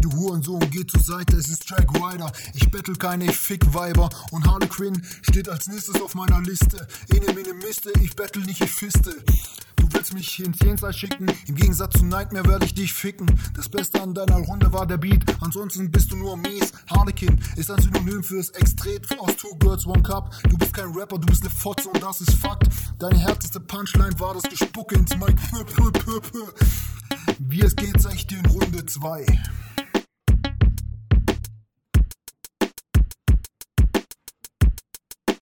du Hurensohn, geh zur Seite, es ist Jack Ryder. Ich bettel keine, ich fick Weiber. Und Harley Quinn steht als nächstes auf meiner Liste. Ene, mene, Miste, ich bettel nicht, ich fiste. Du willst mich ins Jenseits schicken, im Gegensatz zu Nightmare werde ich dich ficken. Das Beste an deiner Runde war der Beat, ansonsten bist du nur mies. Harlequin ist ein Synonym fürs Extret aus Two Girls, One Cup. Du bist kein Rapper, du bist ne Fotze und das ist Fakt. Deine härteste Punchline war das Gespucke ins Mic. Wie es geht, sag ich dir in Runde 2.